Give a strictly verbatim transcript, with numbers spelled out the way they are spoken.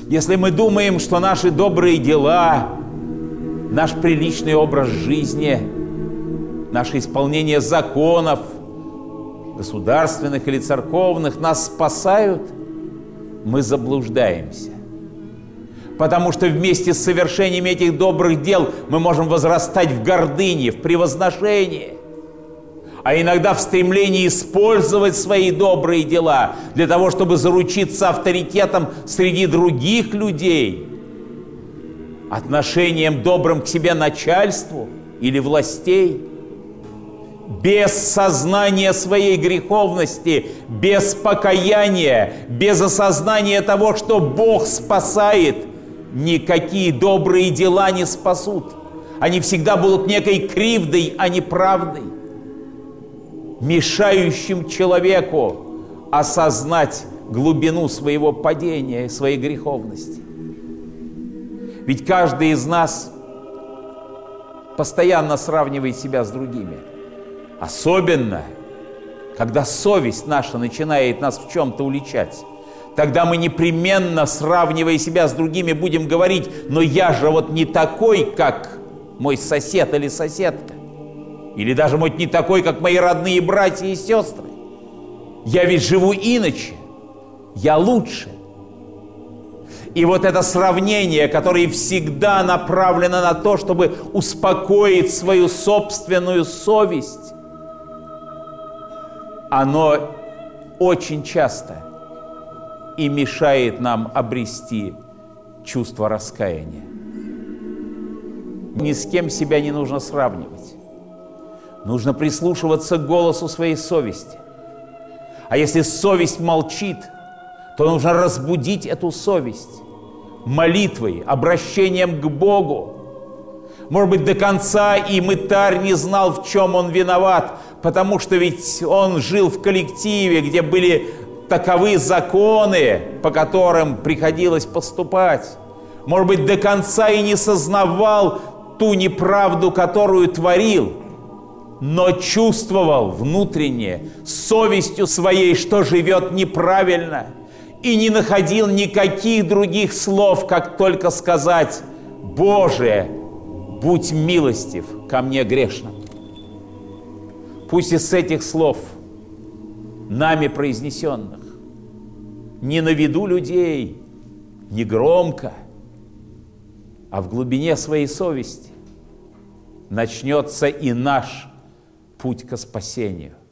Если мы думаем, что наши добрые дела, наш приличный образ жизни, наше исполнение законов, государственных или церковных, нас спасают, мы заблуждаемся. Потому что вместе с совершением этих добрых дел мы можем возрастать в гордыне, в превозношении, а иногда в стремлении использовать свои добрые дела для того, чтобы заручиться авторитетом среди других людей, отношением добрым к себе начальству или властей. Без сознания своей греховности, без покаяния, без осознания того, что Бог спасает, никакие добрые дела не спасут. Они всегда будут некой кривдой, а не правдой, мешающим человеку осознать глубину своего падения, своей греховности. Ведь каждый из нас постоянно сравнивает себя с другими. Особенно, когда совесть наша начинает нас в чем-то уличать. Тогда мы непременно, сравнивая себя с другими, будем говорить: но я же вот не такой, как мой сосед или соседка. Или даже, может, не такой, как мои родные братья и сестры. Я ведь живу иначе. Я лучше. И вот это сравнение, которое всегда направлено на то, чтобы успокоить свою собственную совесть, оно очень часто и мешает нам обрести чувство раскаяния. Ни с кем себя не нужно сравнивать. Нужно прислушиваться к голосу своей совести. А если совесть молчит, то нужно разбудить эту совесть молитвой, обращением к Богу. Может быть, до конца и мытарь не знал, в чем он виноват, потому что ведь он жил в коллективе, где были таковы законы, по которым приходилось поступать. Может быть, до конца и не сознавал ту неправду, которую творил, но чувствовал внутренне, совестью своей, что живет неправильно, и не находил никаких других слов, как только сказать: «Боже, будь милостив ко мне грешному». Пусть из этих слов, нами произнесенных, не на виду людей, не громко, а в глубине своей совести начнется и наш путь ко спасению.